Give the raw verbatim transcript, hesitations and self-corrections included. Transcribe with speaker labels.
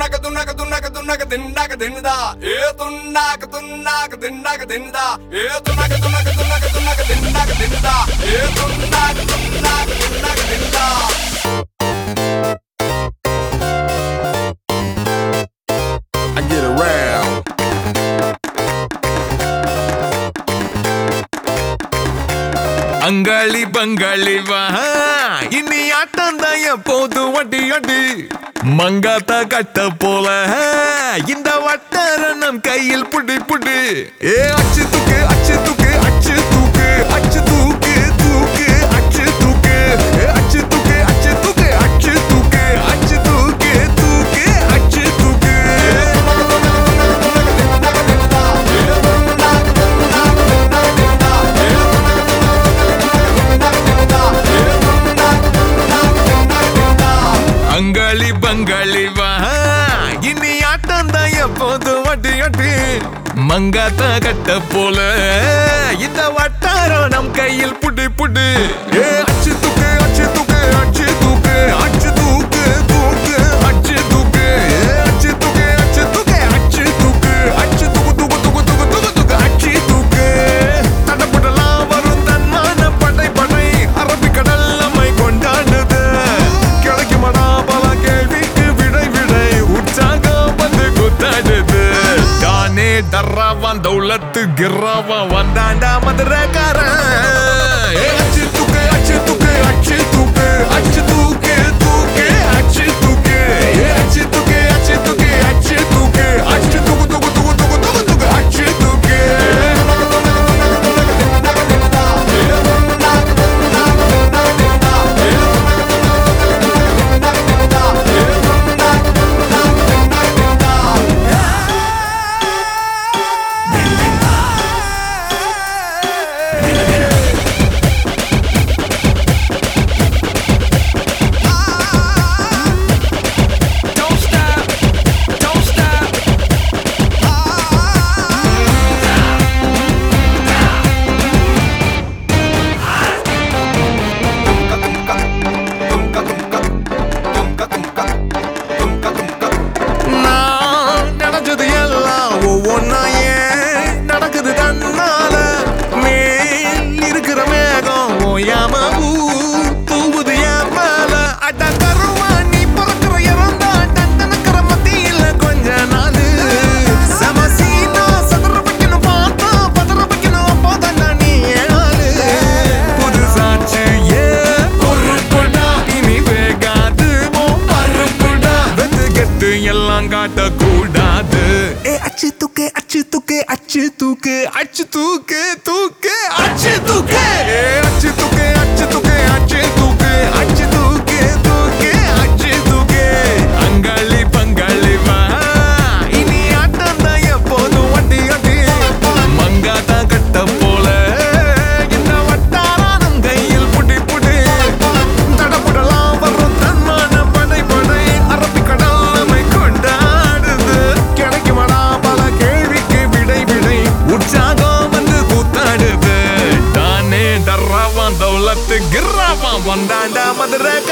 Speaker 1: துண்ணாக்க துண்ணாக்க துண்ணாக்க துண்ணாக்க தின்னாக்க தின்னுதா A துண்ணாக்க துண்ணாக்க தின்னாக்க தின்னுதா A துண்ணாக்க துண்ணாக்க துண்ணாக்க துண்ணாக்க தின்னாக்க தின்னுதா A துண்ணாக்க துண்ணாக்க தின்னாக்க தின்னுதா I get around
Speaker 2: அங்காளி பங்காளி வா இனி ஆட்டம் தான் எப்போது வட்டி அடி மங்காத்த கட்ட போல இந்த வட்டாரணம் கையில் புடி புடி ஏ அச்சு தூக்கு அச்சு தூக்கு அச்சு தூக்கு அச்சு தூக்கு தூக்கு அச்சு தூக்கு அச்சு தூக்கு அச்சு தூக்கு அச்சு தூக்கு அச்சு தூக்கு தூக்கு அச்சு தூக்கு அங்காளி பங்காளி வா இனி ஆட்டம் தான் எப்போது வட்டி அட்டி மங்காத்த கட்ட போல இந்த வட்டாரம் நம் கையில் புடி புடி ஏ அச்சு தூக்கு அச்சு தூக்கு அச்சு தூக்கு அச்சு தூக்கு தூக்கு அச்சு தூக்கு அச்சு தூக்கு அச்சு தூக்கு அச்சு தூக்கு அச்சு தூக்கு தூக்கு தூக்கு தூக்கு தூக்கு தூக்கு அச்சு தூக்கு தடப்படலாம் வரும் தன்மான படை படை அரபிக்கடல் நம்மை கொண்டாடுது கிடைக்குமடா பல கேள்விக்கு விடை விடை உற்சாகம் வந்து குத்தாடுது தானே டர்ராவான் தௌலத்து கிர்ராவா வந்தாண்டா மதுரக்காரன் அச்சு தூக்கு அச்சு தூக்கு அச்சு தூக்கு அச்சு தூக்கு தூக்கு அச்சு தூக்கு அச்சு தூக்கு அச்சு தூக்கு அச்சு தூக்கு அச்சு தூக்கு தூக்கு தூக்கு தூக்கு தூக்கு தூக்கு அச்சு தூக்கு காட்டக்கூடாது ஏ அச்சு தூக்கு அச்சு தூக்கு அச்சு தூக்கு அச்சு தூக்கு தூக்கு அச்சு தூக்கு ஏ அச்சு தூக்கு அச்சு தூக்கு அச்சு தூக்கு அச்சு தூக்கு தூக்கு அச்சு தூக்கு அங்காளி பங்காளி வா இனி ஆட்டம் தான் எப்போதும் வட்டி அடி மங்காத்தா கட்ட போல இந்த வட்டாரம் கையில் புடி புடி தடப்படலாம் வரும் தன்மான படை படை அரபிக்கடல் நம்மை கொண்டாடுது கிடைக்குமடா பல கேள்விக்கு விடை விடை உற்சாகம் வந்து கூத்தாடுது தானே டர்ராவான் தௌலத்து கிர்ராவான் வந்தாண்டா மதுரை